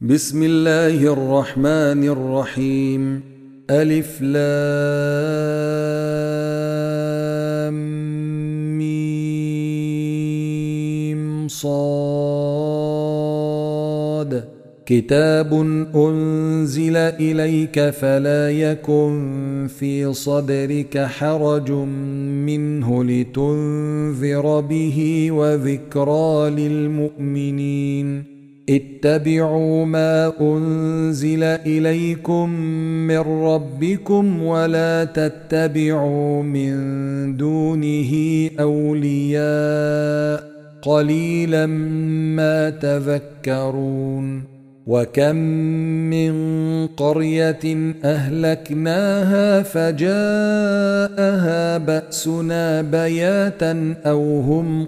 بسم الله الرحمن الرحيم. ألف لام ميم صاد. كتاب أنزل إليك فلا يكن في صدرك حرج منه لتنذر به وذكرى للمؤمنين. اتبعوا ما أنزل إليكم من ربكم ولا تتبعوا من دونه أولياء قليلا ما تذكرون. وكم من قرية أهلكناها فجاءها بأسنا بياتا أو هم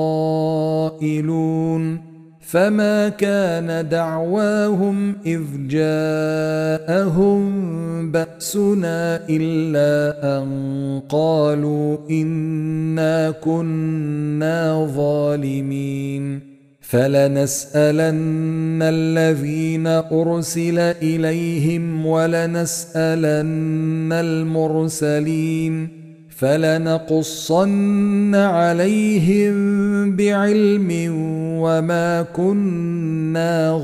قائلون. فما كان دعواهم إذ جاءهم بأسنا إلا أن قالوا إنا كنا ظالمين. فلنسألن الذين أرسل إليهم ولنسألن المرسلين. فلنقصن عليهم بعلم وما كنا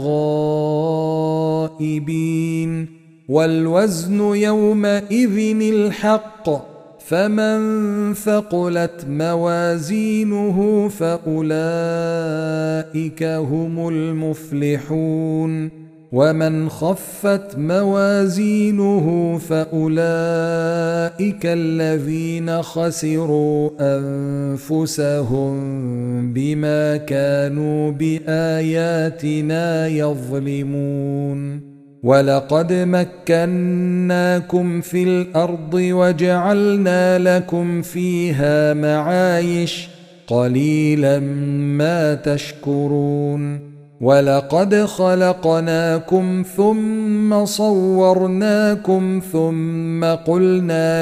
غائبين. والوزن يومئذ الحق. فمن ثقلت موازينه فأولئك هم المفلحون. ومن خفت موازينه فأولئك الذين خسروا أنفسهم بما كانوا بآياتنا يظلمون. ولقد مكناكم في الأرض وجعلنا لكم فيها معايش قليلا ما تشكرون. ولقد خلقناكم ثم صورناكم ثم قلنا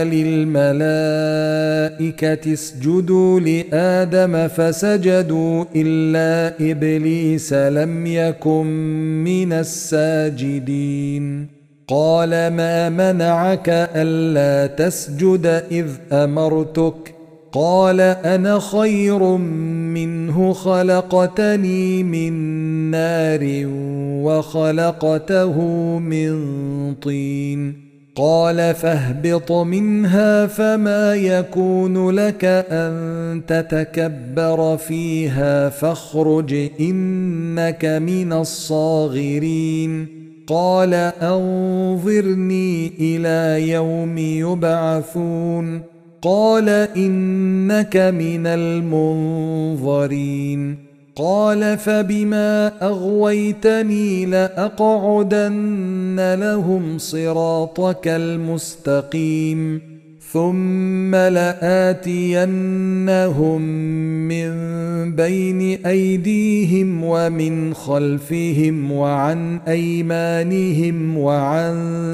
للملائكة اسجدوا لآدم فسجدوا إلا إبليس لم يكن من الساجدين. قال ما منعك ألا تسجد إذ أمرتك؟ قال أنا خير منه خلقتني من نار وخلقته من طين. قال فاهبط منها فما يكون لك أن تتكبر فيها فاخرج إنك من الصاغرين. قال أنظرني إلى يوم يبعثون. قال إنك من المنظرين. قال فبما أغويتني لأقعدن لهم صراطك المستقيم ثم لآتينهم من بين أيديهم ومن خلفهم وعن أيمانهم وعن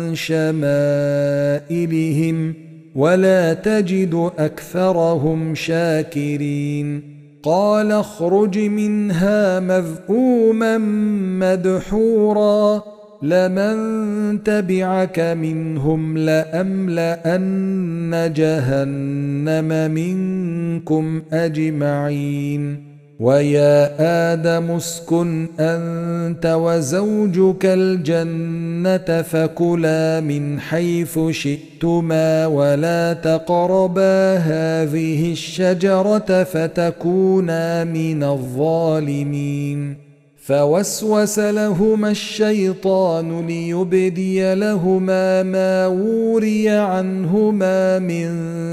شمائلهم ولا تجد أكثرهم شاكرين. قال اخرج منها مذءوما مدحورا لمن تبعك منهم لأملأن جهنم منكم أجمعين. ويا آدم اسكن أنت وزوجك الجنة فكلا من حيث شئتما ولا تقربا هذه الشجرة فتكونا من الظالمين. فوسوس لهما الشيطان ليبدي لهما ما وري عنهما من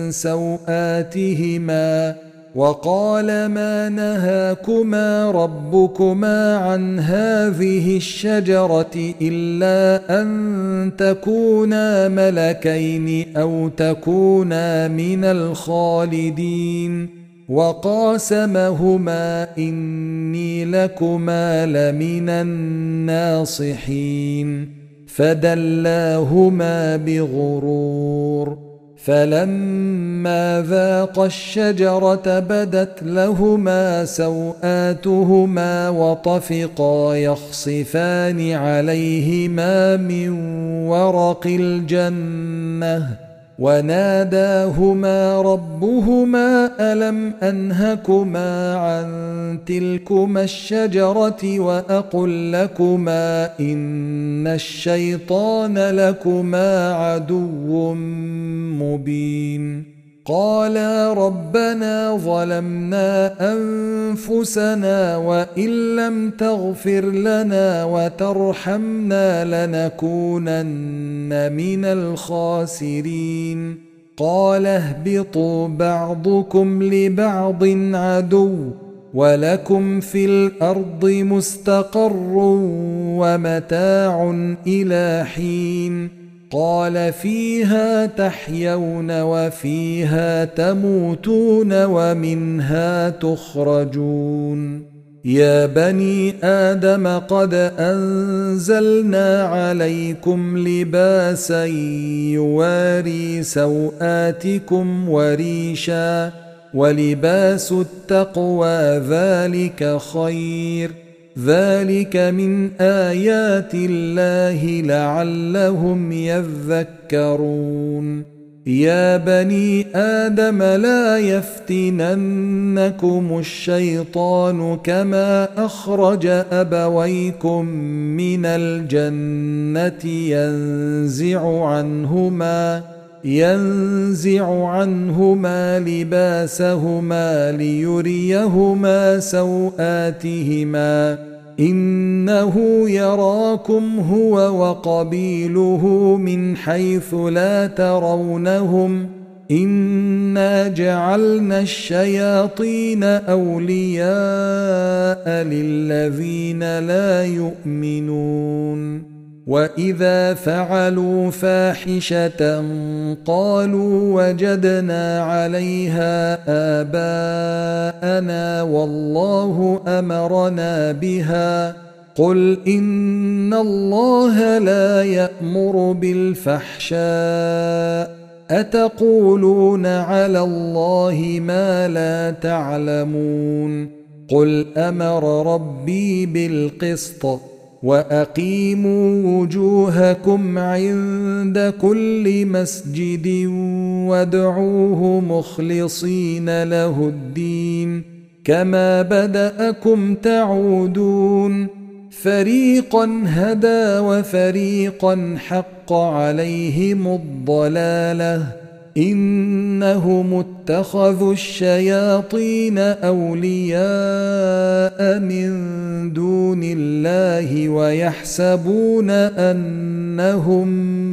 سوآتهما وقال ما نهاكما ربكما عن هذه الشجرة إلا أن تكونا ملكين أو تكونا من الخالدين. وقاسمهما إني لكما لمن الناصحين. فدلاهما بغرور فلما ذاقا الشجرة بدت لهما سوآتهما وطفقا يخصفان عليهما من ورق الجنة وناداهما ربهما ألم أنهكما عن تلكما الشجرة وأقل لكما إن الشيطان لكما عدو مبين قالا ربنا ظلمنا أنفسنا وإن لم تغفر لنا وترحمنا لنكونن من الخاسرين قال اهبطوا بعضكم لبعض عدو ولكم في الأرض مستقر ومتاع إلى حين قال فيها تحيون وفيها تموتون ومنها تخرجون يا بني آدم قد أنزلنا عليكم لباسا يواري سوآتكم وريشا ولباس التقوى ذلك خير ذلك من آيات الله لعلهم يذكرون يا بني آدم لا يفتننكم الشيطان كما أخرج أبويكم من الجنة ينزع عنهما لباسهما ليريهما سوآتهما إنه يراكم هو وقبيله من حيث لا ترونهم إنا جعلنا الشياطين أولياء للذين لا يؤمنون وإذا فعلوا فاحشة قالوا وجدنا عليها آباءنا والله أمرنا بها قل إن الله لا يأمر بالفحشاء أتقولون على الله ما لا تعلمون قل أمر ربي بالقسط وأقيموا وجوهكم عند كل مسجد وادعوه مخلصين له الدين كما بدأكم تعودون فريقا هدى وفريقا حق عليهم الضلالة إنهم اتخذوا الشياطين أولياء من دون الله ويحسبون أنهم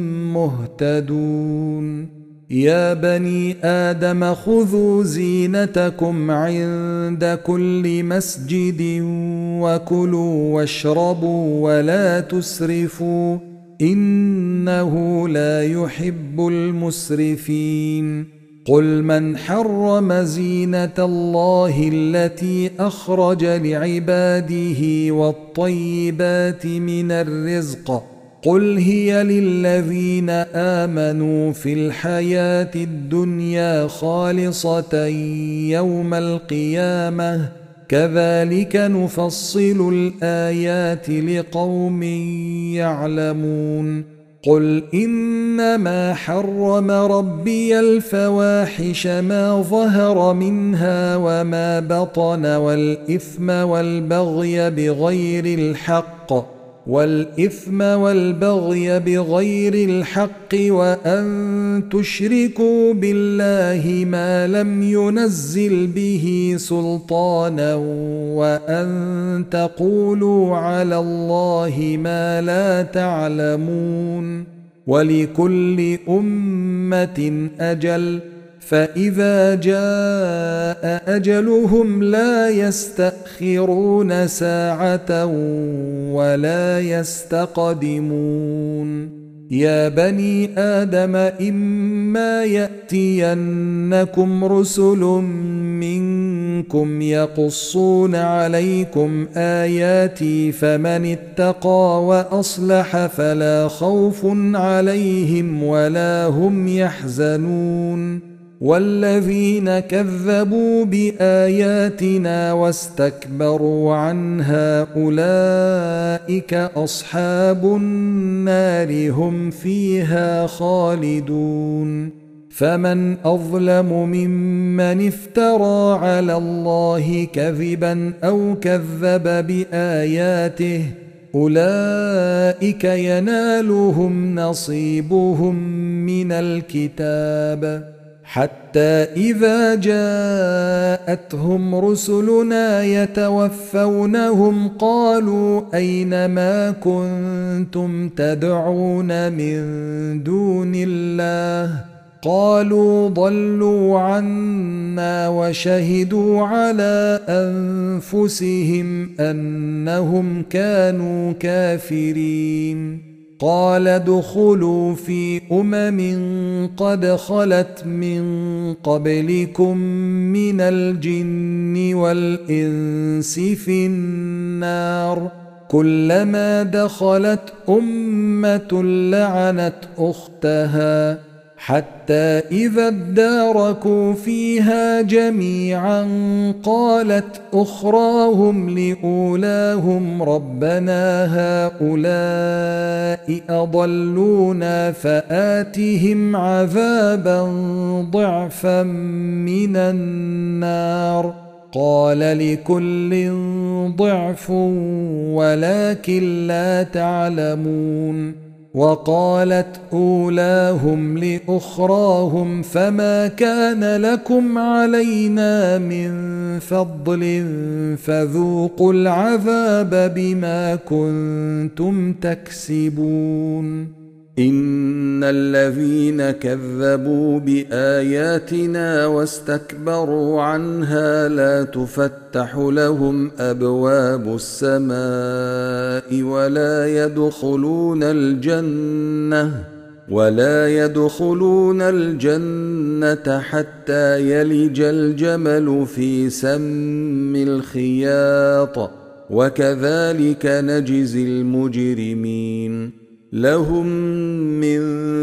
مهتدون يا بني آدم خذوا زينتكم عند كل مسجد وكلوا واشربوا ولا تسرفوا إنه لا يحب المسرفين قل من حرم زينة الله التي أخرج لعباده والطيبات من الرزق قل هي للذين آمنوا في الحياة الدنيا خالصة يوم القيامة كذلك نفصل الآيات لقوم يعلمون قل إنما حرم ربي الفواحش ما ظهر منها وما بطن والإثم والبغي بغير الحق وأن تشركوا بالله ما لم ينزل به سلطانا وأن تقولوا على الله ما لا تعلمون ولكل أمة أجل فإذا جاء أجلهم لا يستأخرون ساعة ولا يستقدمون يا بني آدم إما يأتينكم رسل منكم يقصون عليكم آياتي فمن اتقى وأصلح فلا خوف عليهم ولا هم يحزنون والذين كذبوا بآياتنا واستكبروا عنها أولئك أصحاب النار هم فيها خالدون فمن أظلم ممن افترى على الله كذبا أو كذب بآياته أولئك ينالهم نصيبهم من الكتاب حتى إذا جاءتهم رسلنا يتوفونهم قالوا أين ما كنتم تدعون من دون الله قالوا ضلوا عنا وشهدوا على أنفسهم أنهم كانوا كافرين قال ادخلوا في قد خلت من قبلكم من الجن والإنس في النار كلما دخلت أمة لعنت أختها حتى إذا اداركوا فيها جميعا قالت أخراهم لأولاهم ربنا هؤلاء أضلونا فآتهم عذابا ضعفا من النار قال لكل ضعف ولكن لا تعلمون وقالت أولاهم لأخراهم فما كان لكم علينا من فضل فذوقوا العذاب بما كنتم تكسبون إن الذين كذبوا بآياتنا واستكبروا عنها لا تفتح لهم أبواب السماء ولا يدخلون الجنة حتى يلج الجمل في سم الخياط وكذلك نجزي المجرمين لهم من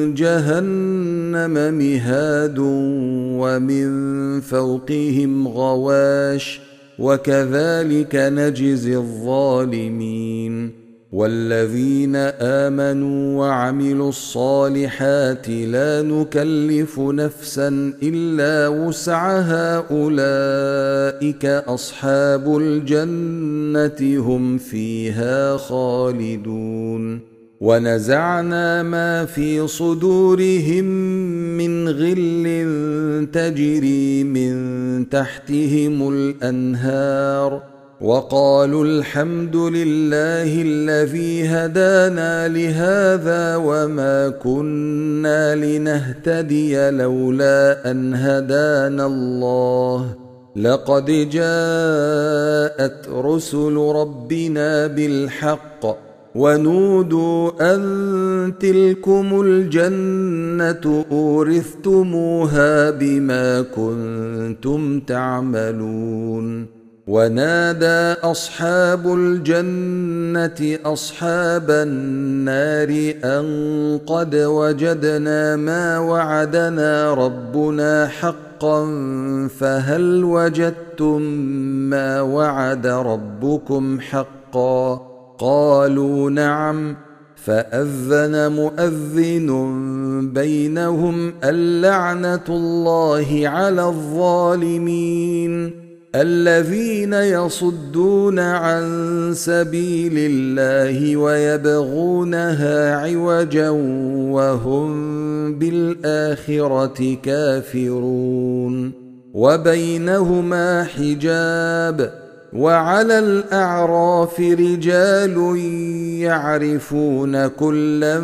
جهنم مهاد ومن فوقهم غواش وكذلك نجزي الظالمين والذين آمنوا وعملوا الصالحات لا نكلف نفسا إلا وسعها أولئك أصحاب الجنة هم فيها خالدون ونزعنا ما في صدورهم من غل تجري من تحتهم الأنهار وقالوا الحمد لله الذي هدانا لهذا وما كنا لنهتدي لولا أن هدانا الله لقد جاءت رسل ربنا بالحق ونودوا أن تلكم الجنة أورثتموها بما كنتم تعملون ونادى أصحاب الجنة أصحاب النار أن قد وجدنا ما وعدنا ربنا حقا فهل وجدتم ما وعد ربكم حقا قالوا نعم فأذن مؤذن بينهم اللعنة الله على الظالمين الذين يصدون عن سبيل الله ويبغونها عوجا وهم بالآخرة كافرون وبينهما حجاب وعلى الأعراف رجال يعرفون كلا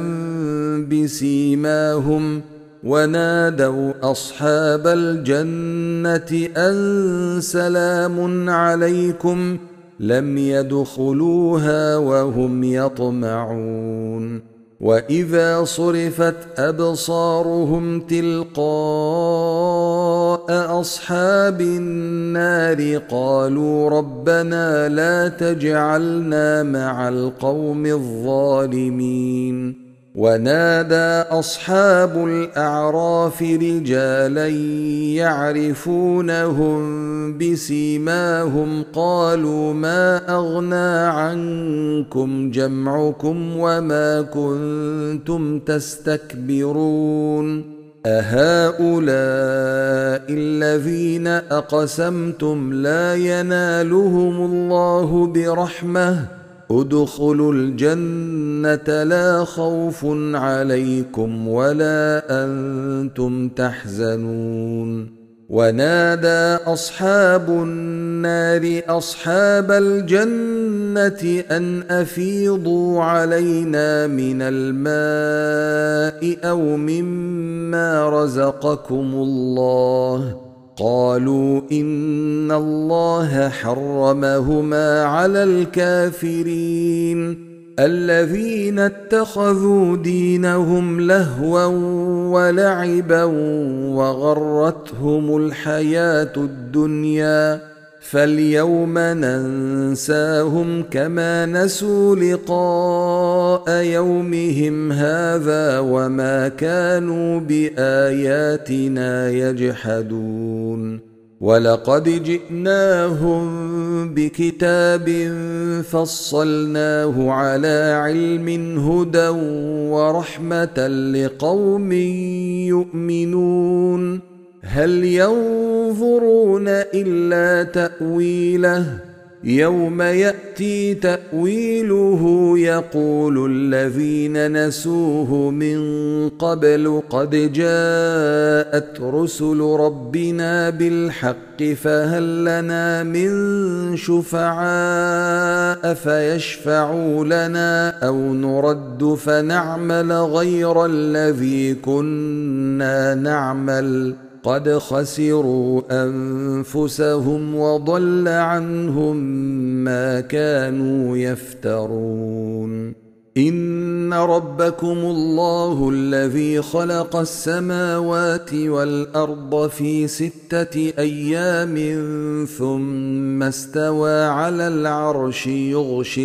بسيماهم ونادوا أصحاب الجنة أن سلام عليكم لم يدخلوها وهم يطمعون وإذا صرفت أبصارهم تلقاء أصحاب النار قالوا ربنا لا تجعلنا مع القوم الظالمين ونادى أصحاب الأعراف رجالا يعرفونهم بسيماهم قالوا ما أغنى عنكم جمعكم وما كنتم تستكبرون أهؤلاء الذين أقسمتم لا ينالهم الله برحمة ادخلوا الجنة لا خوف عليكم ولا أنتم تحزنون ونادى أصحاب النار أصحاب الجنة أن أفيضوا علينا من الماء أو مما رزقكم الله قالوا إن الله حرمهما على الكافرين الذين اتخذوا دينهم لهوا ولعبا وغرتهم الحياة الدنيا فاليوم ننساهم كما نسوا لقاء يومهم هذا وما كانوا بآياتنا يجحدون ولقد جئناهم بكتاب فصلناه على علم هدى ورحمة لقوم يؤمنون هل ينظرون إلا تأويله يوم يأتي تأويله يقول الذين نسوه من قبل قد جاءت رسل ربنا بالحق فهل لنا من شفعاء فيشفعوا لنا أو نرد فنعمل غير الذي كنا نعمل قد خسروا أنفسهم وضل عنهم ما كانوا يفترون إن ربكم الله الذي خلق السماوات والأرض في 6 أيام ثم استوى على العرش يغشي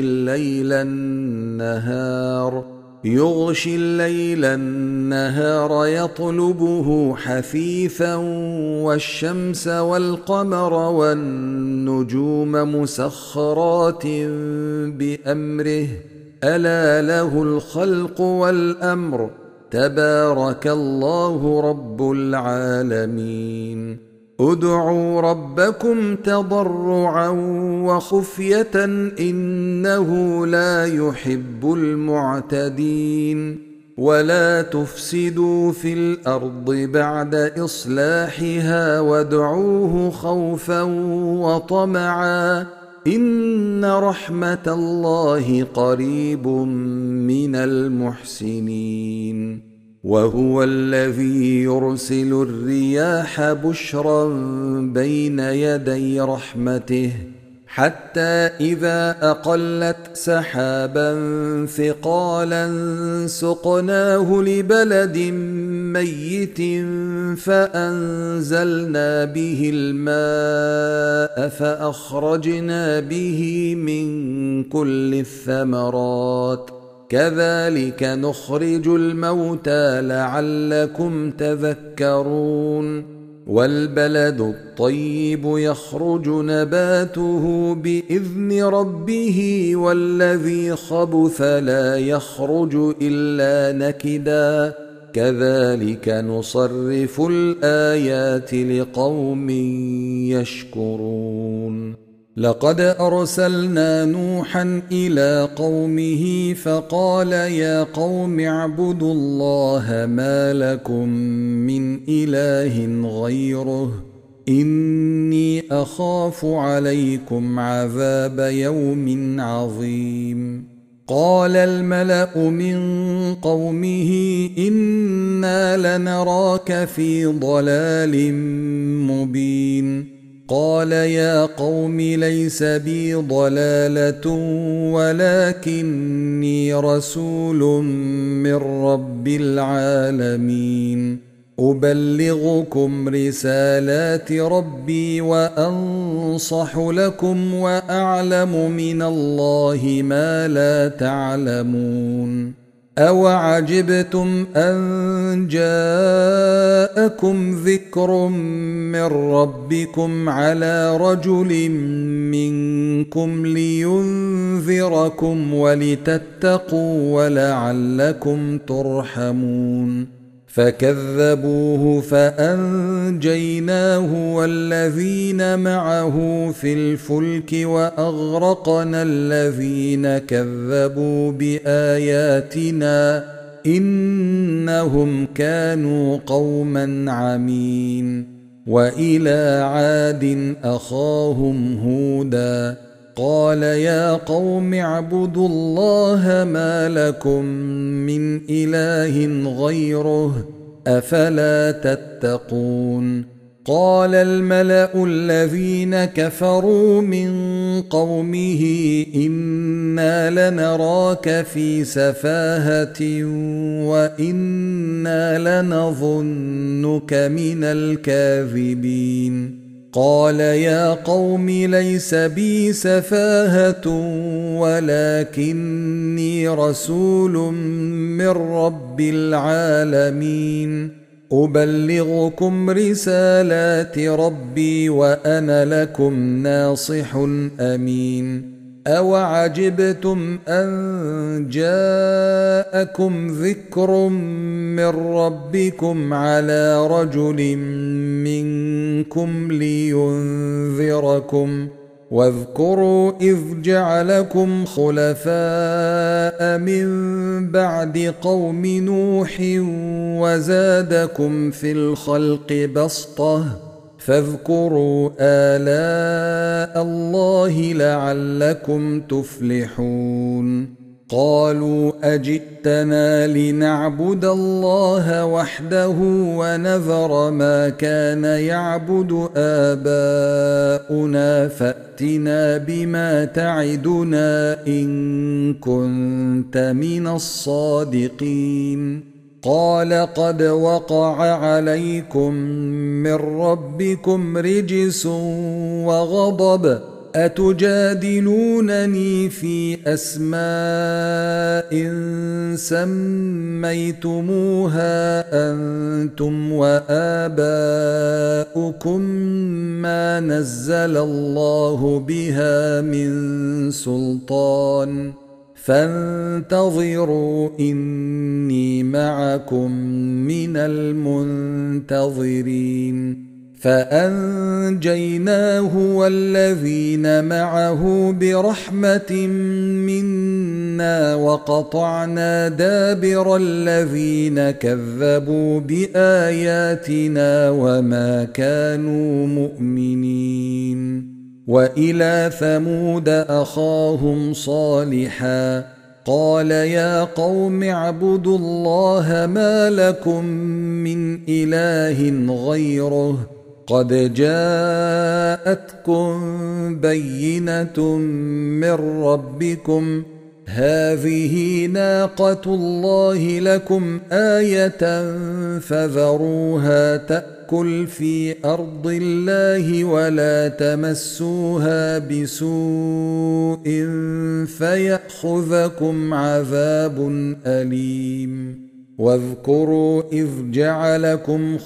الليل النهار يطلبه حثيثا والشمس والقمر والنجوم مسخرات بأمره ألا له الخلق والأمر تبارك الله رب العالمين ادعوا ربكم تضرعا وخفية إنه لا يحب المعتدين ولا تفسدوا في الأرض بعد إصلاحها وادعوه خوفا وطمعا إن رحمة الله قريب من المحسنين وهو الذي يرسل الرياح بشرا بين يدي رحمته حتى إذا أقلت سحابا ثقالا سقناه لبلد ميت فأنزلنا به الماء فأخرجنا به من كل الثمرات كذلك نخرج الموتى لعلكم تذكرون والبلد الطيب يخرج نباته بإذن ربه والذي خبث لا يخرج إلا نكدا كذلك نصرف الآيات لقوم يشكرون لقد أرسلنا نوحا إلى قومه فقال يا قوم اعبدوا الله ما لكم من إله غيره إني أخاف عليكم عذاب يوم عظيم قال الملأ من قومه إنا لنراك في ضلال مبين قال يا قوم ليس بي ضلالة ولكني رسول من رب العالمين أبلغكم رسالات ربي وأنصح لكم وأعلم من الله ما لا تعلمون أوعجبتم أن جاءكم ذكر من ربكم على رجل منكم لينذركم ولتتقوا ولعلكم ترحمون فكذبوه فأنجيناه والذين معه في الفلك وأغرقنا الذين كذبوا بآياتنا إنهم كانوا قوما عمين وإلى عاد أخاهم هودا قال يا قوم اعبدوا الله ما لكم من إله غيره أفلا تتقون قال الملأ الذين كفروا من قومه إنا لنراك في سفاهة وإنا لنظنك من الكاذبين قال يا قوم ليس بي سفاهة ولكني رسول من رب العالمين أبلغكم رسالات ربي وأنا لكم ناصح أمين أوعجبتم أن جاءكم ذكر من ربكم على رجل منكم لينذركم واذكروا إذ جعلكم خلفاء من بعد قوم نوح وزادكم في الخلق بسطة فاذكروا آلاء الله لعلكم تفلحون قالوا أجئتنا لنعبد الله وحده ونذر ما كان يعبد آباؤنا فأتنا بما تعدنا إن كنت من الصادقين قال قد وقع عليكم من ربكم رجس وغضب أتجادلونني في أسماء سميتموها أنتم وآباؤكم ما نزل الله بها من سلطان فانتظروا إني معكم من المنتظرين فأنجيناه والذين معه برحمة منا وقطعنا دابر الذين كذبوا بآياتنا وما كانوا مؤمنين وإلى ثمود أخاهم صالحا قال يا قوم اعبدوا الله ما لكم من إله غيره قد جاءتكم بينة من ربكم هذه ناقة الله لكم آية فذروها تأكل في أرض الله ولا تمسوها بسوء فيأخذكم عذاب أليم واذكروا إذ جعلكم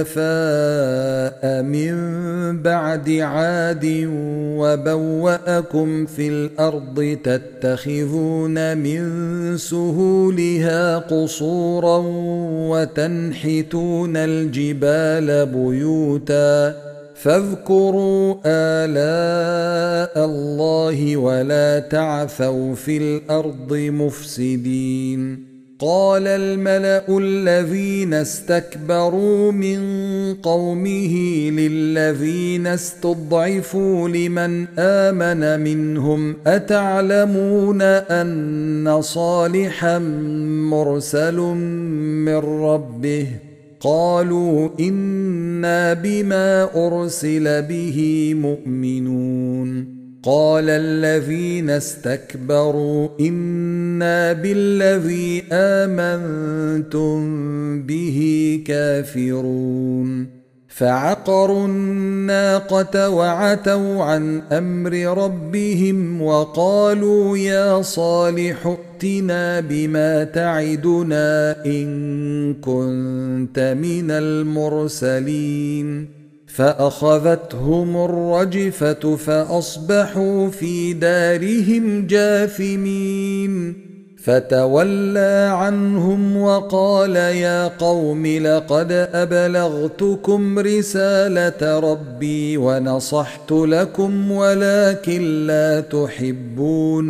خلفاء من بعد عاد وبوأكم في الأرض تتخذون من سهولها قصورا وتنحتون الجبال بيوتا فاذكروا آلاء الله ولا تعثوا في الأرض مفسدين قال الملأ الذين استكبروا من قومه للذين استضعفوا لمن آمن منهم أتعلمون أن صالحا مرسل من ربه قالوا إنا بما أرسل به مؤمنون قال الذين استكبروا إنا بالذي آمنتم به كافرون فعقروا الناقة وعتوا عن أمر ربهم وقالوا يا صالح ائتنا بما تعدنا إن كنت من المرسلين فأخذتهم الرجفة فأصبحوا في دارهم جاثمين فتولى عنهم وقال يا قوم لقد أبلغتكم رسالة ربي ونصحت لكم ولكن لا تحبون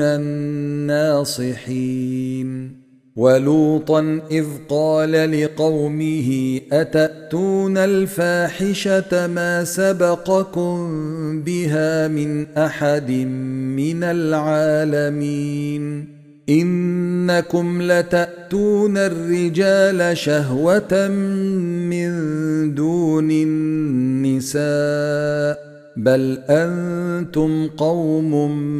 الناصحين ولوطا إذ قال لقومه أتأتون الفاحشة ما سبقكم بها من أحد من العالمين إنكم لتأتون الرجال شهوة من دون النساء بل أنتم قوم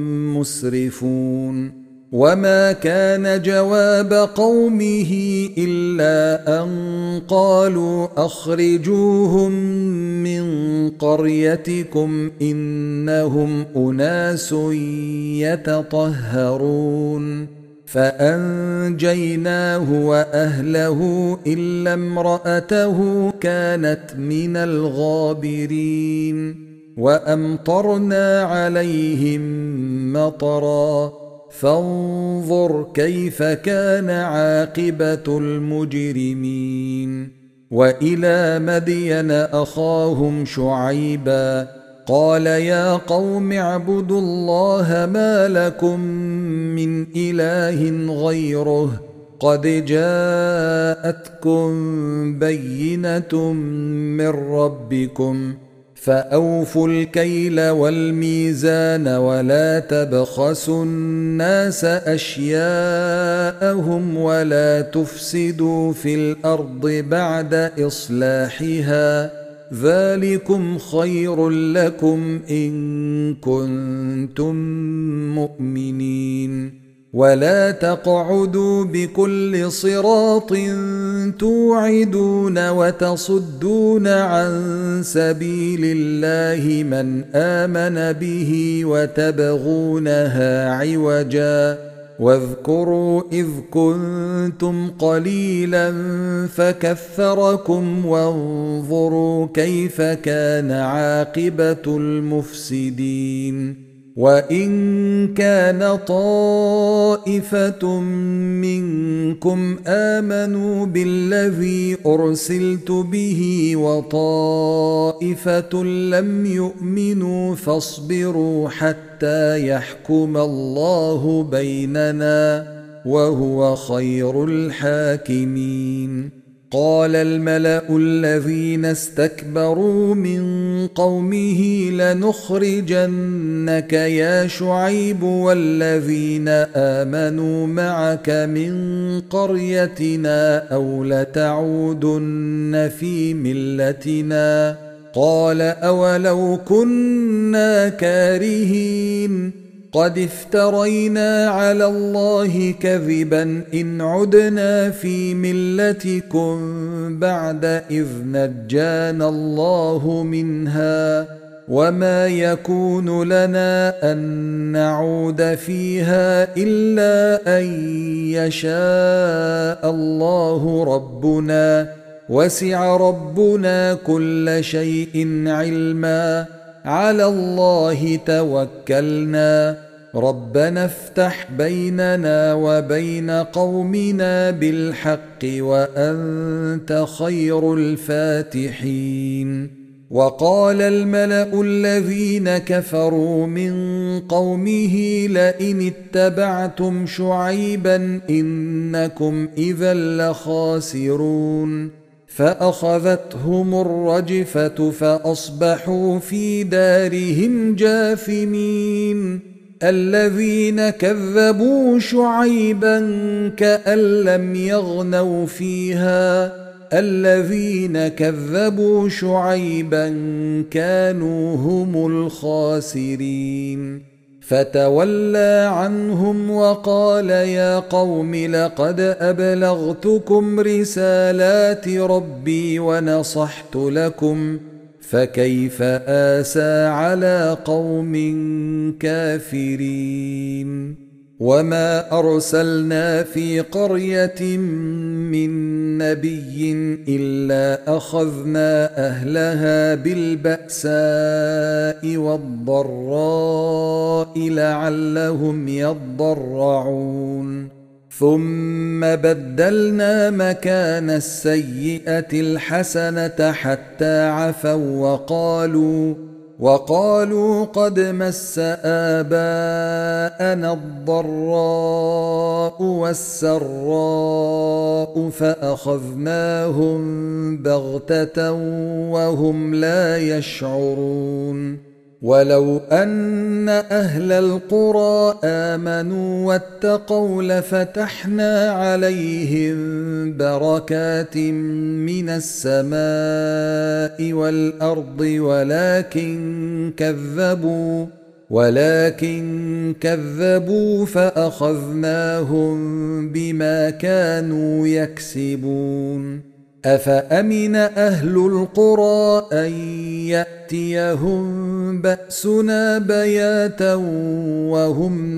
مسرفون وما كان جواب قومه إلا أن قالوا أخرجوهم من قريتكم إنهم أناس يتطهرون فأنجيناه وأهله إلا امرأته كانت من الغابرين وأمطرنا عليهم مطرا فانظر كيف كان عاقبة المجرمين وإلى مدين أخاهم شعيبا قال يا قوم اعبدوا الله ما لكم من إله غيره قد جاءتكم بينة من ربكم فأوفوا الكيل والميزان ولا تبخسوا الناس أشياءهم ولا تفسدوا في الأرض بعد إصلاحها ذلكم خير لكم إن كنتم مؤمنين ولا تقعدوا بكل صراط توعدون وتصدون عن سبيل الله من آمن به وتبغونها عوجا واذكروا إذ كنتم قليلا فكثركم وانظروا كيف كان عاقبة المفسدين وإن كان طائفة منكم آمنوا بالذي أرسلت به وطائفة لم يؤمنوا فاصبروا حتى يحكم الله بيننا وهو خير الحاكمين قال الملأ الذين استكبروا من قومه لنخرجنك يا شعيب والذين آمنوا معك من قريتنا أو لتعودن في ملتنا قال أولو كنا كارهين قد افترينا على الله كذبا إن عدنا في ملتكم بعد إذ نجانا الله منها وما يكون لنا أن نعود فيها إلا أن يشاء الله ربنا وسع ربنا كل شيء علما على الله توكلنا ربنا افتح بيننا وبين قومنا بالحق وأنت خير الفاتحين وقال الملأ الذين كفروا من قومه لئن اتبعتم شعيبا إنكم إذا لخاسرون فأخذتهم الرجفة فأصبحوا في دارهم جاثمين الذين كذبوا شعيبا كأن لم يغنوا فيها الذين كذبوا شعيبا كانوا هم الخاسرين فتولى عنهم وقال يا قوم لقد أبلغتكم رسالات ربي ونصحت لكم فكيف آسى على قوم كافرين. وما أرسلنا في قرية من نبي إلا أخذنا أهلها بالبأساء والضراء لعلهم يضرعون ثم بدلنا مكان السيئة الحسنة حتى عفوا وقالوا قد مس آباءنا الضراء والسراء فأخذناهم بغتة وهم لا يشعرون. ولو أن أهل القرى آمنوا واتقوا لفتحنا عليهم بركات من السماء والأرض ولكن كذبوا فأخذناهم بما كانوا يكسبون. أفأمن أهل القرى أن يأتيهم بأسنا بياتا وهم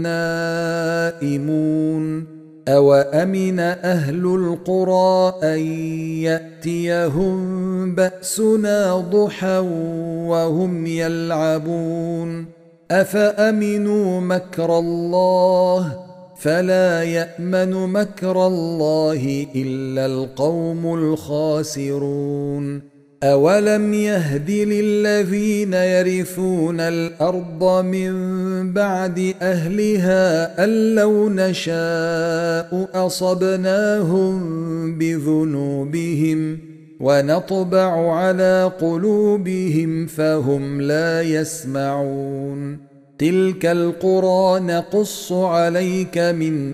نائمون أوأمن أهل القرى أن يأتيهم بأسنا ضحى وهم يلعبون أفأمنوا مكر الله فلا يأمن مكر الله إلا القوم الخاسرون. أولم يهد للذين يرثون الأرض من بعد أهلها أن لو نشاء أصبناهم بذنوبهم ونطبع على قلوبهم فهم لا يسمعون. تلك القرى نقص عليك من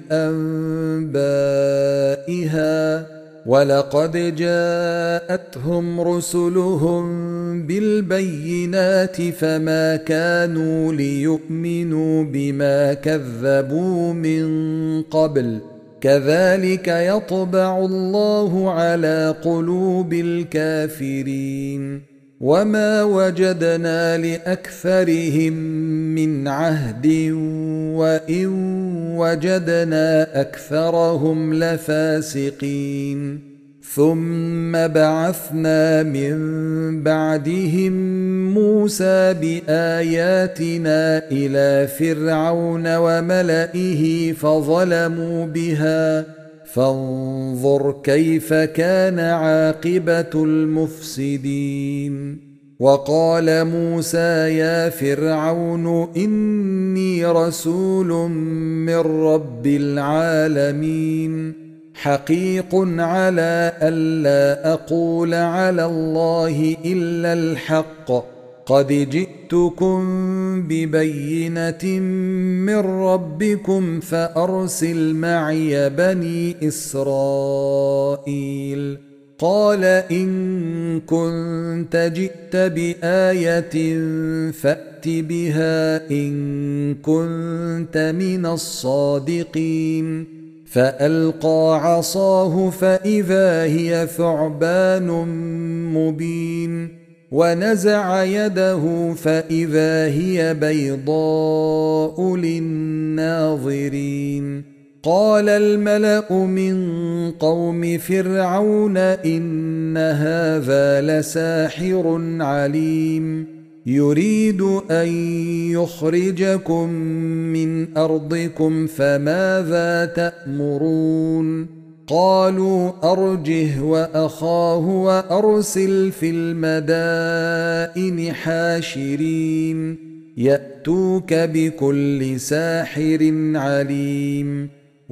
أنبائها ولقد جاءتهم رسلهم بالبينات فما كانوا ليؤمنوا بما كذبوا من قبل كذلك يطبع الله على قلوب الكافرين. وما وجدنا لأكثرهم من عهد وإن وجدنا أكثرهم لفاسقين. ثم بعثنا من بعدهم موسى بآياتنا إلى فرعون وملئه فظلموا بها فانظر كيف كان عاقبة المفسدين. وقال موسى يا فرعون إني رسول من رب العالمين حقيق على ألا أقول على الله إلا الحق قد جئتكم ببينة من ربكم فأرسل معي بني إسرائيل. قال إن كنت جئت بآية فأت بها إن كنت من الصادقين. فألقى عصاه فإذا هي ثعبان مبين ونزع يده فإذا هي بيضاء للناظرين. قال الملأ من قوم فرعون إن هذا لساحر عليم يريد أن يخرجكم من أرضكم فماذا تأمرون. قالوا أرجه وأخاه وأرسل في المدائن حاشرين يأتوك بكل ساحر عليم.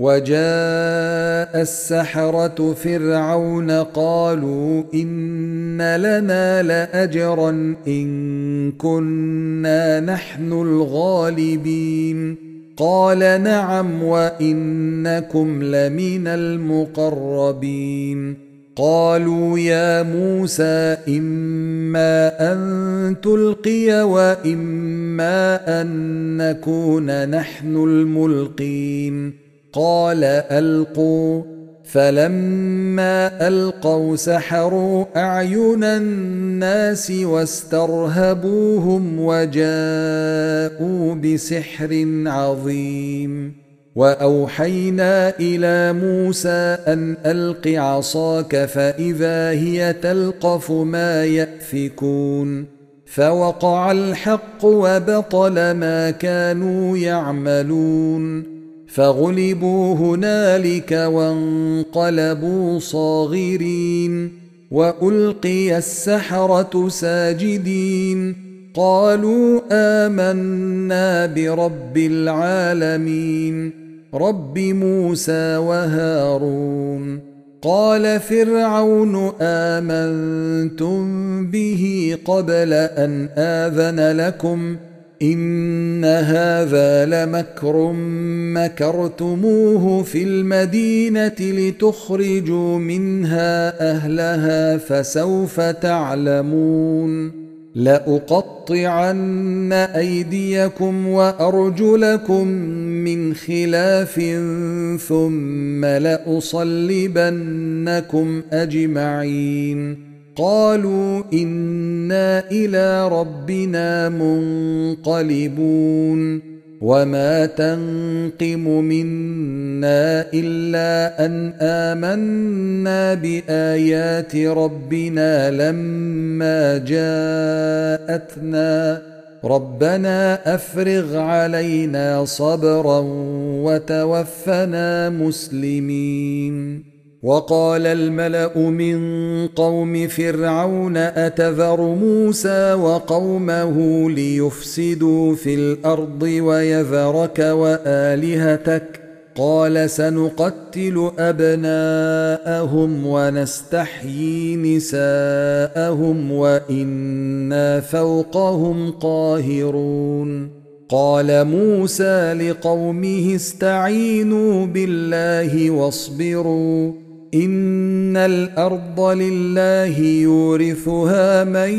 وجاء السحرة فرعون قالوا إن لنا لأجرا إن كنا نحن الغالبين. قال نعم وإنكم لمن المقربين. قالوا يا موسى إما أن تلقي وإما أن نكون نحن الملقين قال ألقوا فلما ألقوا سحروا أعين الناس واسترهبوهم وجاءوا بسحر عظيم وأوحينا إلى موسى أن ألق عصاك فإذا هي تلقف ما يأفكون فوقع الحق وبطل ما كانوا يعملون فغلبوا هنالك وانقلبوا صاغرين وألقي السحرة ساجدين قالوا آمنا برب العالمين رب موسى وهارون قال فرعون آمنتم به قبل أن آذن لكم إن هذا لمكر مكرتموه في المدينة لتخرجوا منها أهلها فسوف تعلمون لأقطعن أيديكم وأرجلكم من خلاف ثم لأصلبنكم أجمعين قالوا إنا إلى ربنا منقلبون وما تنقم منا إلا أن آمنا بآيات ربنا لما جاءتنا ربنا أفرغ علينا صبرا وتوفنا مسلمين وقال الملأ من قوم فرعون أتذر موسى وقومه ليفسدوا في الأرض ويذرك وآلهتك قال سنقتل أبناءهم ونستحيي نساءهم وإنا فوقهم قاهرون قال موسى لقومه استعينوا بالله واصبروا إن الأرض لله يورثها من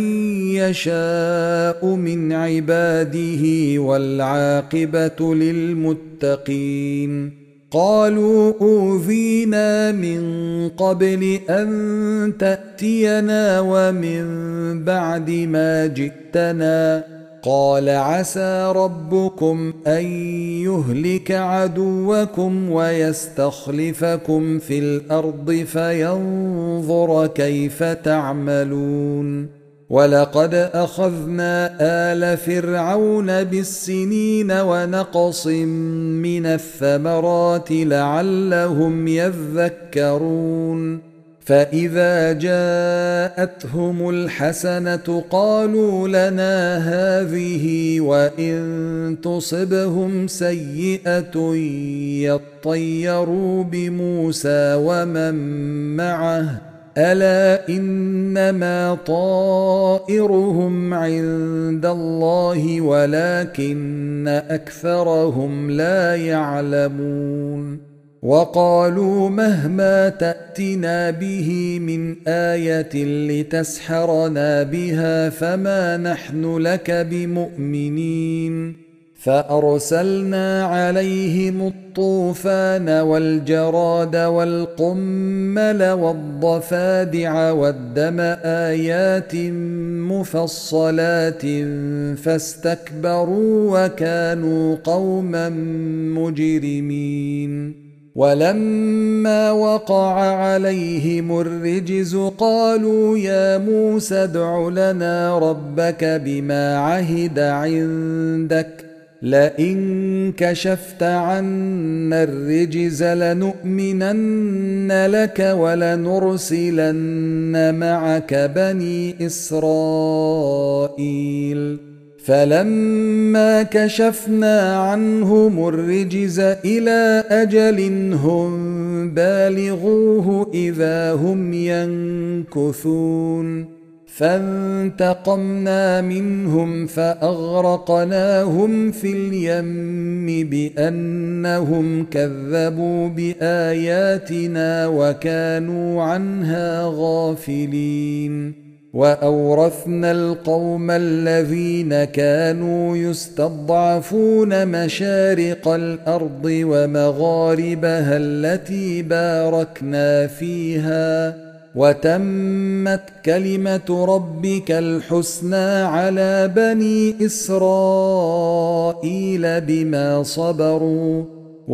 يشاء من عباده والعاقبة للمتقين قالوا أوذينا من قبل أن تأتينا ومن بعد ما جئتنا قال عسى ربكم أن يهلك عدوكم ويستخلفكم في الأرض فينظر كيف تعملون ولقد أخذنا آل فرعون بالسنين ونقص من الثمرات لعلهم يذكرون فإذا جاءتهم الحسنة قالوا لنا هذه وإن تصبهم سيئة يطيروا بموسى ومن معه ألا إنما طائرهم عند الله ولكن أكثرهم لا يعلمون وقالوا مهما تأتنا به من آية لتسحرنا بها فما نحن لك بمؤمنين فأرسلنا عليهم الطوفان والجراد والقمل والضفادع والدم آيات مفصلات فاستكبروا وكانوا قوما مجرمين ولما وقع عليهم الرجز قالوا يا موسى ادع لنا ربك بما عهد عندك لئن كشفت عنا الرجز لنؤمنن لك ولنرسلن معك بني إسرائيل فلما كشفنا عنهم الرجز إلى أجل هم بالغوه إذا هم ينكثون فانتقمنا منهم فأغرقناهم في اليم بأنهم كذبوا بآياتنا وكانوا عنها غافلين. وأورثنا القوم الذين كانوا يستضعفون مشارق الأرض ومغاربها التي باركنا فيها، وتمت كلمة ربك الحسنى على بني إسرائيل بما صبروا،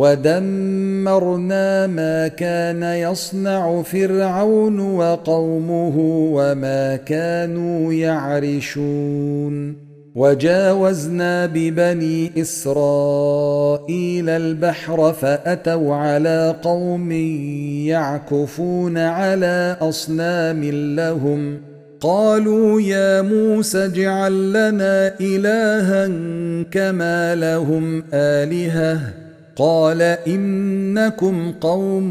ودمرنا ما كان يصنع فرعون وقومه وما كانوا يعرشون. وجاوزنا ببني إسرائيل البحر فأتوا على قوم يعكفون على أصنام لهم، قالوا يا موسى اجعل لنا إلها كما لهم آلهة، قال إنكم قوم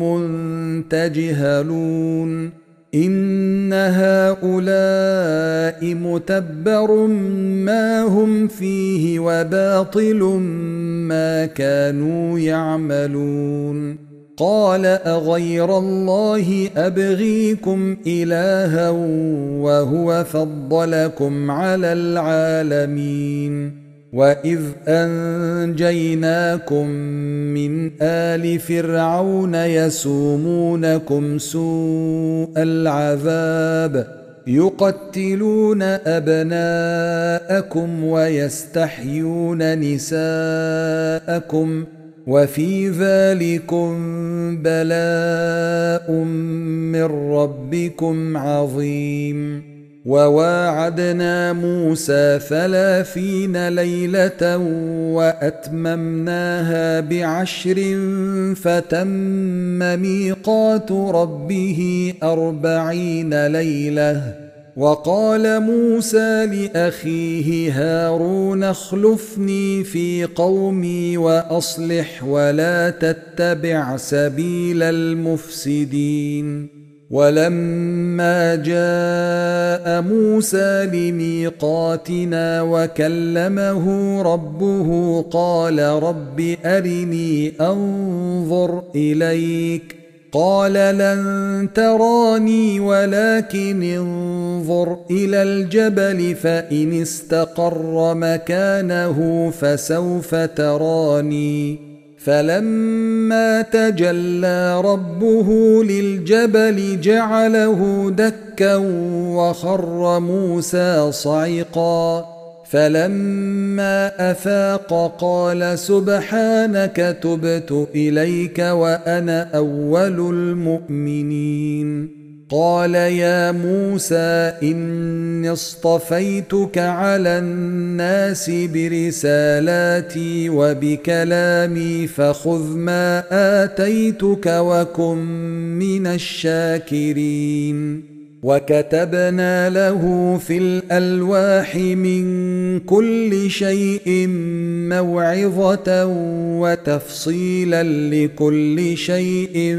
تجهلون. إن هؤلاء متبر ما هم فيه وباطل ما كانوا يعملون. قال أغير الله أبغيكم إلها وهو فضلكم على العالمين. وإذ أنجيناكم من آل فرعون يسومونكم سوء العذاب يقتلون أبناءكم ويستحيون نساءكم وفي ذلكم بلاء من ربكم عظيم. وواعدنا موسى 30 ليلة وأتممناها ب10 فتم ميقات ربه 40 ليلة. وقال موسى لأخيه هارون اخلفني في قومي وأصلح ولا تتبع سبيل المفسدين. ولما جاء موسى لميقاتنا وكلمه ربه قال رب أرني أنظر إليك، قال لن تراني ولكن انظر إلى الجبل فإن استقر مكانه فسوف تراني. فلما تجلى ربه للجبل جعله دكا وخر موسى صعقا. فلما أفاق قال سبحانك تبت إليك وأنا أول المؤمنين. قال يا موسى إني اصطفيتك على الناس برسالاتي وبكلامي فخذ ما آتيتك وكن من الشاكرين. وكتبنا له في الألواح من كل شيء موعظة وتفصيلا لكل شيء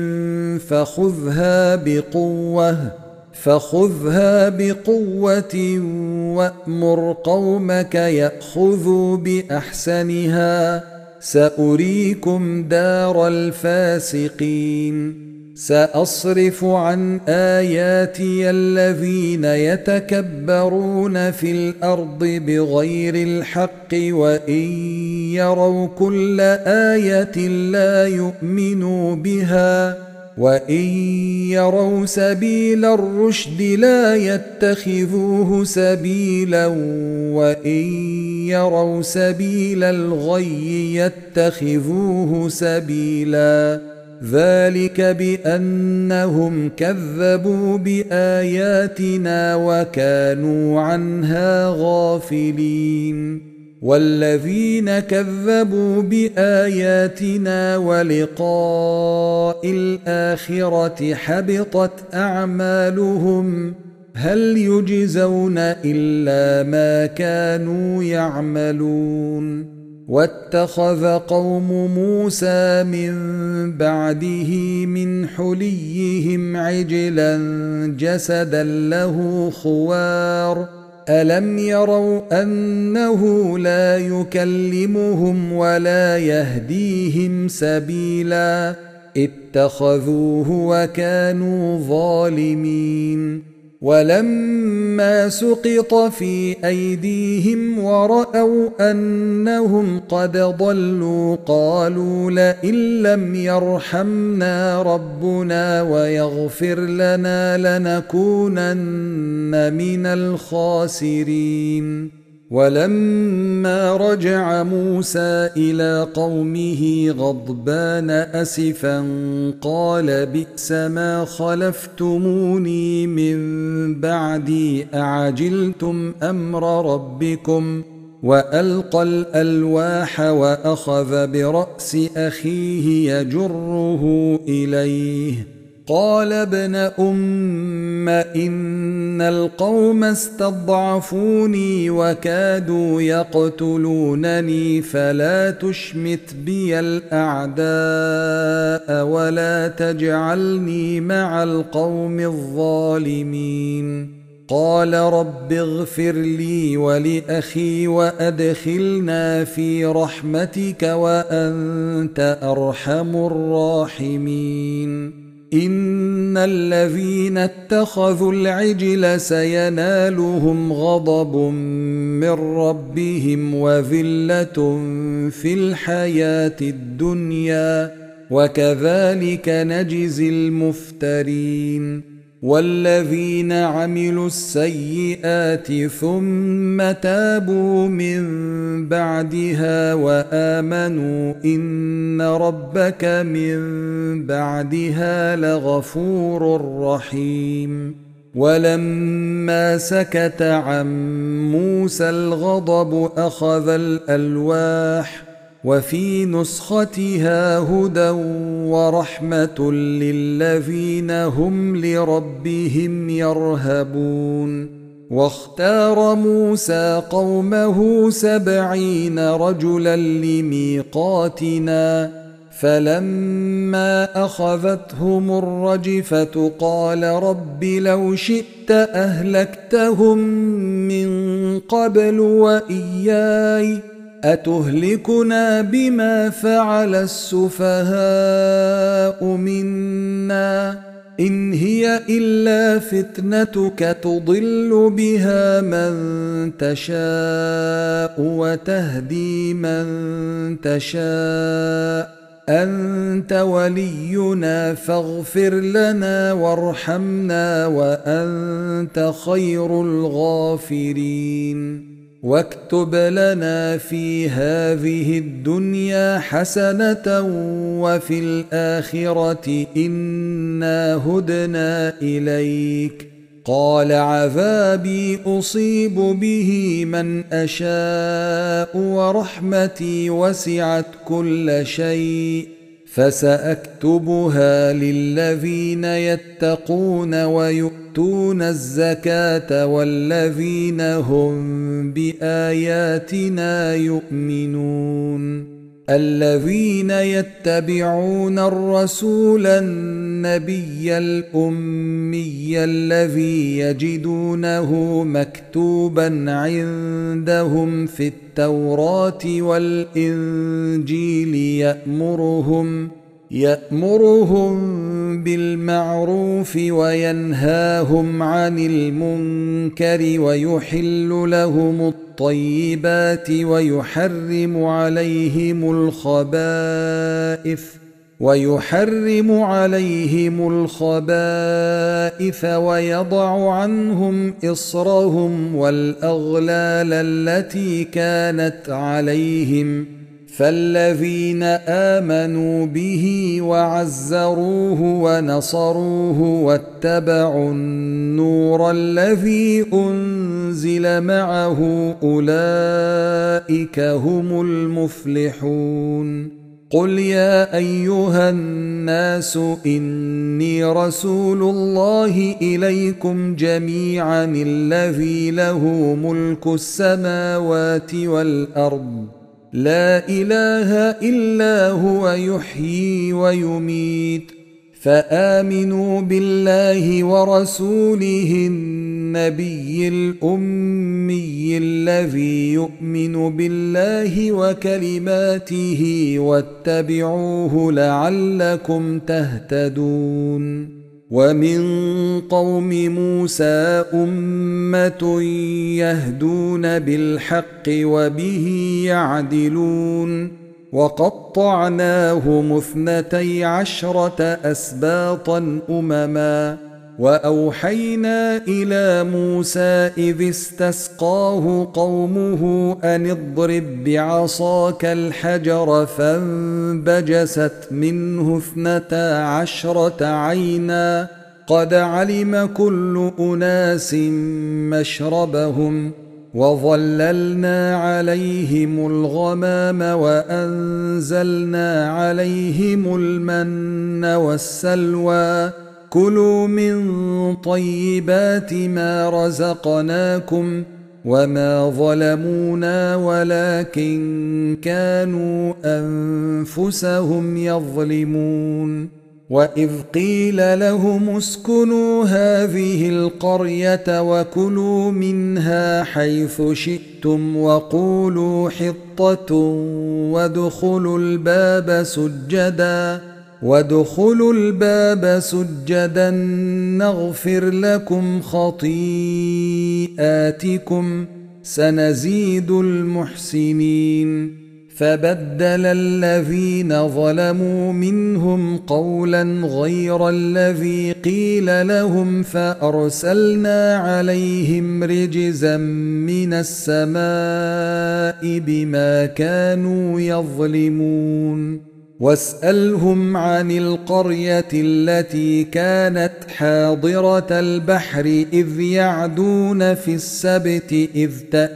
فخذها بقوة وأمر قومك يأخذوا بأحسنها سأريكم دار الفاسقين. سأصرف عن آياتي الذين يتكبرون في الأرض بغير الحق وإن يروا كل آية لا يؤمنوا بها وإن يروا سبيل الرشد لا يتخذوه سبيلا وإن يروا سبيل الغي يتخذوه سبيلا. ذلك بأنهم كذبوا بآياتنا وكانوا عنها غافلين. والذين كذبوا بآياتنا ولقاء الآخرة حبطت أعمالهم هل يجزون إلا ما كانوا يعملون. واتخذ قوم موسى من بعده من حليهم عجلا جسدا له خوار ألم يروا أنه لا يكلمهم ولا يهديهم سبيلا اتخذوه وكانوا ظالمين ولما سقط في أيديهم ورأوا أنهم قد ضلوا قالوا لئن لم يرحمنا ربنا ويغفر لنا لنكونن من الخاسرين ولما رجع موسى إلى قومه غضبان أسفا قال بئس ما خلفتموني من بعدي أعجلتم أمر ربكم وألقى الألواح وأخذ برأس أخيه يجره إليه قال ابن أم إن القوم استضعفوني وكادوا يقتلونني فلا تشمت بي الأعداء ولا تجعلني مع القوم الظالمين قال رب اغفر لي ولأخي وأدخلنا في رحمتك وأنت أرحم الراحمين إن الذين اتخذوا العجل سينالهم غضب من ربهم وذلة في الحياة الدنيا وكذلك نجزي المفترين والذين عملوا السيئات ثم تابوا من بعدها وآمنوا إن ربك من بعدها لغفور رحيم ولما سكت عن موسى الغضب أخذ الألواح وفي نسختها هدى ورحمة للذين هم لربهم يرهبون واختار موسى قومه 70 رجلا لميقاتنا فلما أخذتهم الرجفة قال رب لو شئت أهلكتهم من قبل وإياي أتهلكنا بما فعل السفهاء منا إن هي إلا فتنتك تضل بها من تشاء وتهدي من تشاء أنت ولينا فاغفر لنا وارحمنا وأنت خير الغافرين واكتب لنا في هذه الدنيا حسنة وفي الآخرة إنا هدنا إليك قال عذابي أصيب به من أشاء ورحمتي وسعت كل شيء فسأكتبها للذين يتقون ويؤتون الزكاة والذين هم بآياتنا يؤمنون الذين يتبعون الرسول النبي الأمي الذي يجدونه مكتوبا عندهم في التوراة والإنجيل يأمرهم بالمعروف وينهاهم عن المنكر ويحل لهم الطيبات ويحرم عليهم الخبائث ويضع عنهم إصرهم والأغلال التي كانت عليهم فالذين آمنوا به وعزروه ونصروه واتبعوا النور الذي أنزل معه أولئك هم المفلحون قل يا أيها الناس إني رسول الله إليكم جميعا الذي له ملك السماوات والأرض لا إله إلا هو يحيي ويميت فآمنوا بالله ورسوله النبي الأمي الذي يؤمن بالله وكلماته واتبعوه لعلكم تهتدون ومن قوم موسى أمة يهدون بالحق وبه يعدلون وقطعناهم 12 أسباطا أمما وأوحينا إلى موسى إذ استسقاه قومه أن اضرب بعصاك الحجر فانبجست منه 12 عينا قد علم كل أناس مشربهم وظللنا عليهم الغمام وأنزلنا عليهم المن والسلوى كلوا من طيبات ما رزقناكم وما ظلمونا ولكن كانوا أنفسهم يظلمون وإذ قيل لهم اسكنوا هذه القرية وكلوا منها حيث شئتم وقولوا حطة وادخلوا الباب سجدا نغفر لكم خطيئاتكم سنزيد المحسنين فبدل الذين ظلموا منهم قولا غير الذي قيل لهم فأرسلنا عليهم رجزا من السماء بما كانوا يظلمون واسألهم عن القرية التي كانت حاضرة البحر إذ يعدون في السبت إذ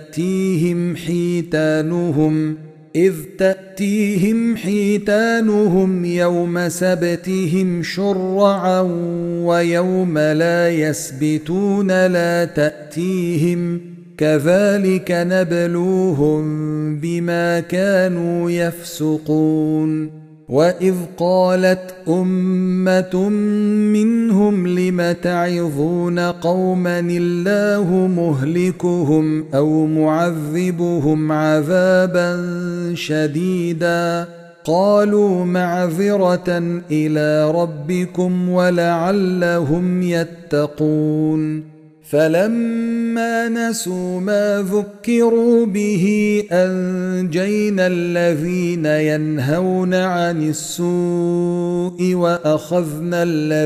تأتيهم حيتانهم يوم سبتهم شرعا ويوم لا يسبتون لا تأتيهم كذلك نبلوهم بما كانوا يفسقون وإذ قالت أمة منهم لم تعظون قوما الله مهلكهم أو معذبهم عذابا شديدا قالوا معذرة إلى ربكم ولعلهم يتقون فلما نسوا ما ذكروا به أنجينا الذين ينهون عن السوء وأخذنا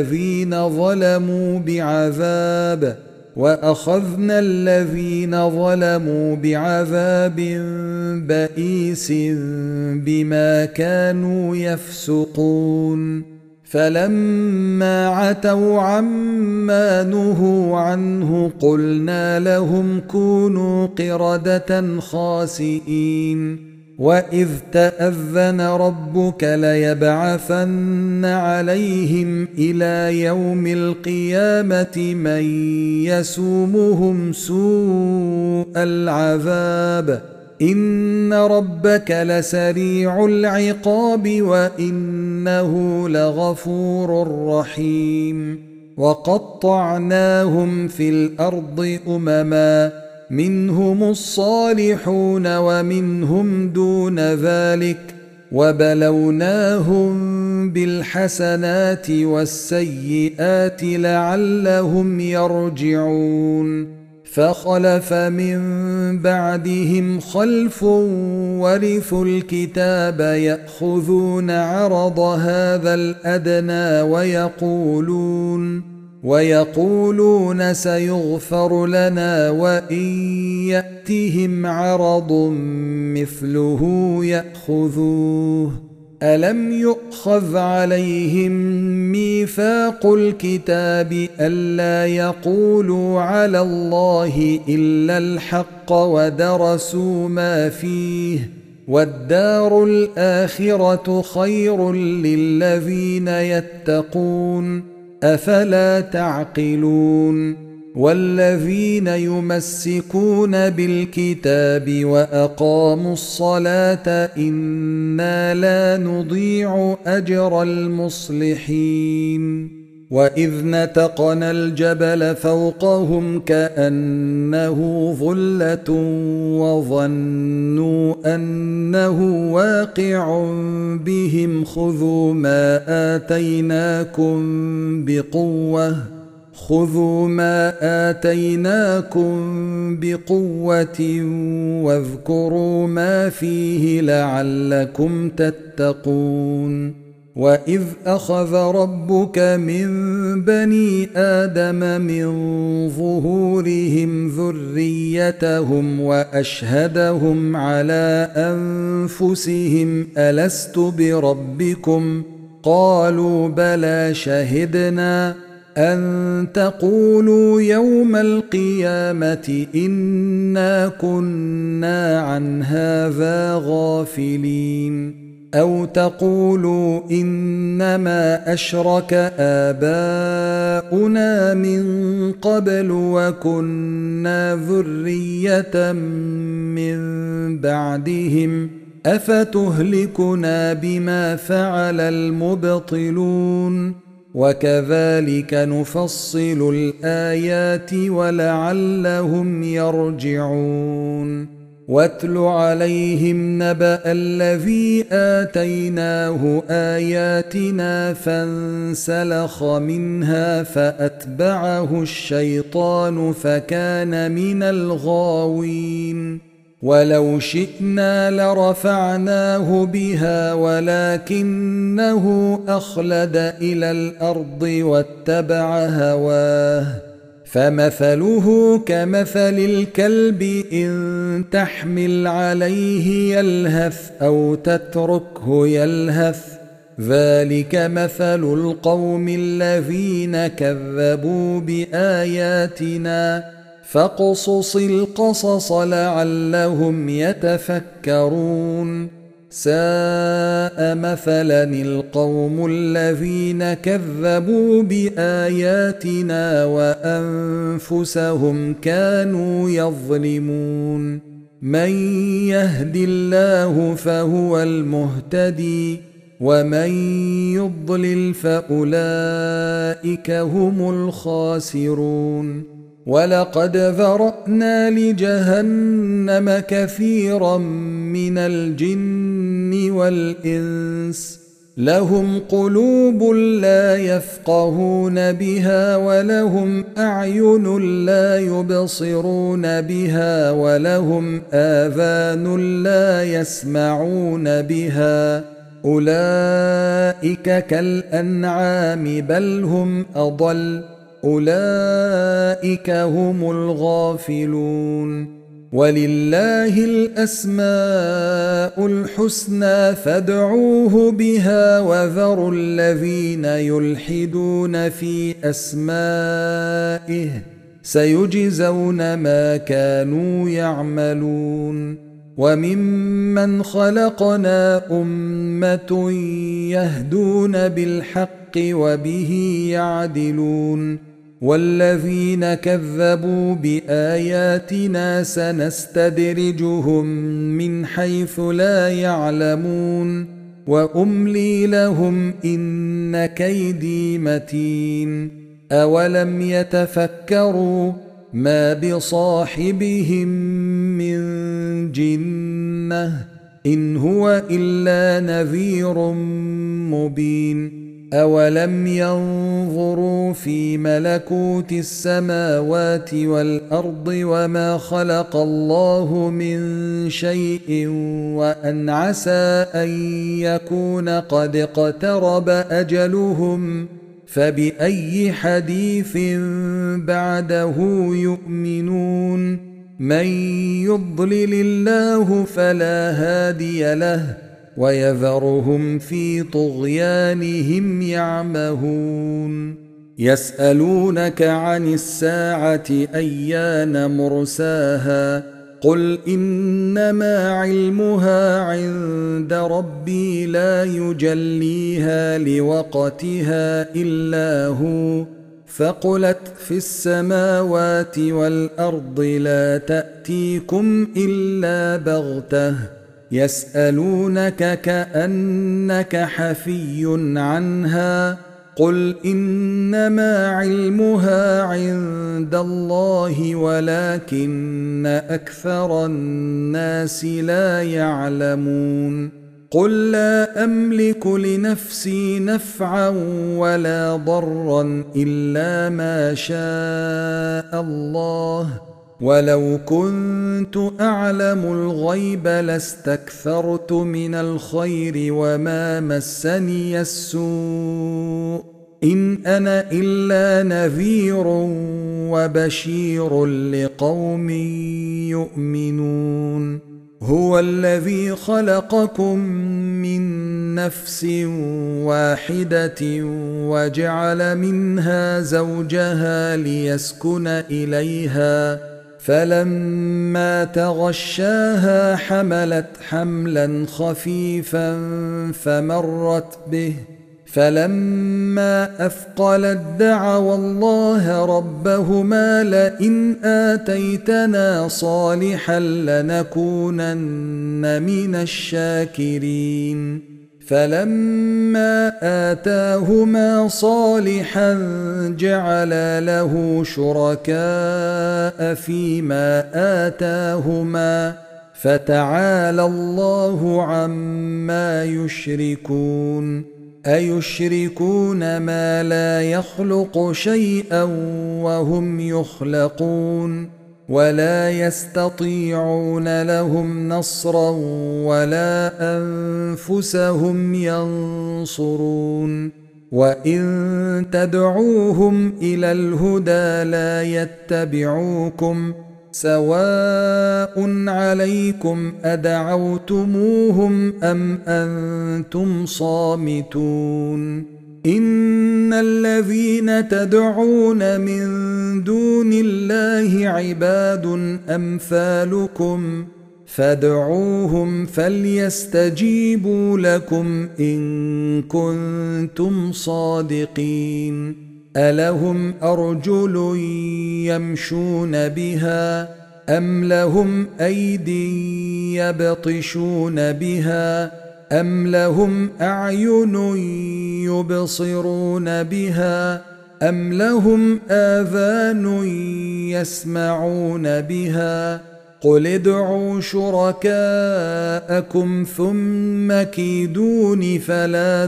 الذين ظلموا بعذاب بئيس بما كانوا يفسقون فلما عتوا عما نهوا عنه قلنا لهم كونوا قردة خاسئين وإذ تأذن ربك ليبعثن عليهم إلى يوم القيامة من يسومهم سوء العذاب إن ربك لسريع العقاب وإنه لغفور رحيم وقطعناهم في الأرض أمما منهم الصالحون ومنهم دون ذلك وبلوناهم بالحسنات والسيئات لعلهم يرجعون فخلف من بعدهم خلف ورثوا الكتاب يأخذون عرض هذا الأدنى ويقولون سيغفر لنا وإن يأتهم عرض مثله يأخذوه ألم يؤخذ عليهم ميثاق الكتاب ألا يقولوا على الله إلا الحق ودرسوا ما فيه والدار الآخرة خير للذين يتقون أفلا تعقلون والذين يمسكون بالكتاب وأقاموا الصلاة إنا لا نضيع أجر المصلحين وإذ نتقنا الجبل فوقهم كأنه ظلة وظنوا أنه واقع بهم خذوا ما آتيناكم بقوة واذكروا ما فيه لعلكم تتقون وإذ أخذ ربك من بني آدم من ظهورهم ذريتهم وأشهدهم على أنفسهم ألست بربكم قالوا بلى شهدنا أن تقولوا يوم القيامة إنا كنا عن هذا غافلين أو تقولوا إنما أشرك آباؤنا من قبل وكنا ذرية من بعدهم أفتهلكنا بما فعل المبطلون وكذلك نفصل الآيات ولعلهم يرجعون واتل عليهم نبأ الذي آتيناه آياتنا فانسلخ منها فأتبعه الشيطان فكان من الغاوين ولو شئنا لرفعناه بها ولكنه أخلد إلى الأرض واتبع هواه فمثله كمثل الكلب إن تحمل عليه يلهث أو تتركه يلهث ذلك مثل القوم الذين كذبوا بآياتنا فاقصص القصص لعلهم يتفكرون ساء مثلا القوم الذين كذبوا بآياتنا وأنفسهم كانوا يظلمون من يهد الله فهو المهتدي ومن يضلل فأولئك هم الخاسرون ولقد ذرأنا لجهنم كثيرا من الجن والإنس لهم قلوب لا يفقهون بها ولهم أعين لا يبصرون بها ولهم آذان لا يسمعون بها أولئك كالأنعام بل هم أضل أولئك هم الغافلون ولله الأسماء الحسنى فادعوه بها وذروا الذين يلحدون في أسمائه سيجزون ما كانوا يعملون وممن خلقنا أمة يهدون بالحق وبه يعدلون والذين كذبوا بآياتنا سنستدرجهم من حيث لا يعلمون وأملي لهم إن كيدي متين أولم يتفكروا ما بصاحبهم من جنة إن هو إلا نذير مبين أولم ينظروا في ملكوت السماوات والأرض وما خلق الله من شيء وأن عسى أن يكون قد اقترب أجلهم فبأي حديث بعده يؤمنون من يضلل الله فلا هادي له ويذرهم في طغيانهم يعمهون يسألونك عن الساعة أيان مرساها قل إنما علمها عند ربي لا يجليها لوقتها إلا هو ثقلت في السماوات والأرض لا تأتيكم إلا بغتة يسألونك كأنك حفي عنها قل إنما علمها عند الله ولكن أكثر الناس لا يعلمون قل لا أملك لنفسي نفعا ولا ضرا إلا ما شاء الله ولو كنت أعلم الغيب لاستكثرت من الخير وما مسني السوء إن أنا إلا نذير وبشير لقوم يؤمنون هو الذي خلقكم من نفس واحدة وجعل منها زوجها ليسكن إليها فلما تغشاها حملت حملا خفيفا فمرت به فلما أثقلت دعوا الله ربهما لئن آتيتنا صالحا لنكونن من الشاكرين فلما آتاهما صالحا جعلا له شركاء فيما آتاهما فتعالى الله عما يشركون أيشركون ما لا يخلق شيئا وهم يخلقون ولا يستطيعون لهم نصرا ولا أنفسهم ينصرون وإن تدعوهم إلى الهدى لا يتبعوكم سواء عليكم أدعوتموهم أم أنتم صامتون إن الذين تدعون من دون الله عباد أمثالكم فادعوهم فليستجيبوا لكم إن كنتم صادقين ألهم أرجل يمشون بها أم لهم أيدي يبطشون بها أم لهم أعين يبصرون بها أم لهم آذان يسمعون بها قل ادعوا شركاءكم ثم كيدون فلا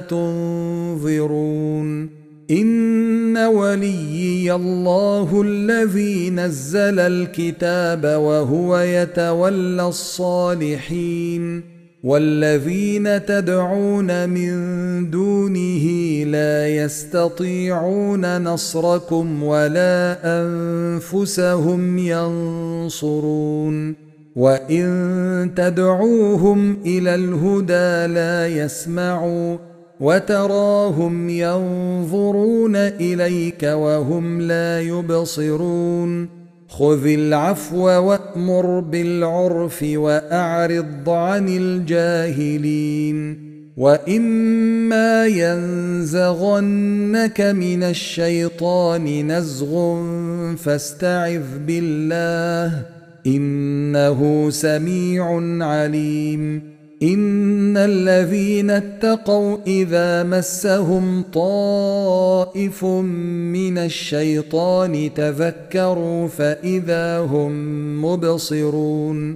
تنظرون إن وليي الله الذي نزل الكتاب وهو يتولى الصالحين والذين تدعون من دونه لا يستطيعون نصركم ولا أنفسهم ينصرون وإن تدعوهم إلى الهدى لا يسمعوا وتراهم ينظرون إليك وهم لا يبصرون خذ العفو وأمر بالعرف وأعرض عن الجاهلين وإما ينزغنك من الشيطان نزغ فاستعذ بالله إنه سميع عليم إن الذين اتقوا إذا مسهم طائف من الشيطان تذكروا فإذا هم مبصرون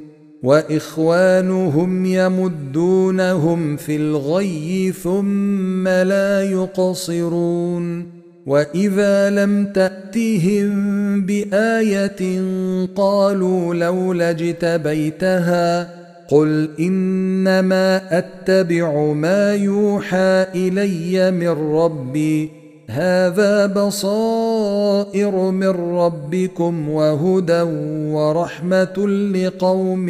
وإخوانهم يمدونهم في الغي ثم لا يقصرون وإذا لم تأتهم بآية قالوا لولا اجتبيتها قل إنما أتبع ما يوحى إلي من ربي هذا بصائر من ربكم وهدى ورحمة لقوم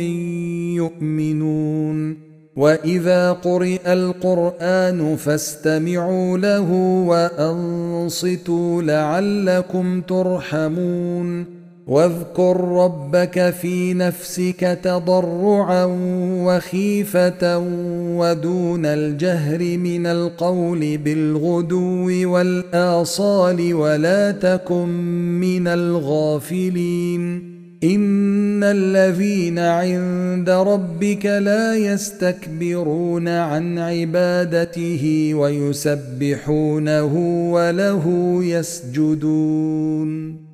يؤمنون وإذا قرئ القرآن فاستمعوا له وأنصتوا لعلكم ترحمون واذكر ربك في نفسك تضرعا وخيفة ودون الجهر من القول بالغدو والآصال ولا تكن من الغافلين إن الذين عند ربك لا يستكبرون عن عبادته ويسبحونه وله يسجدون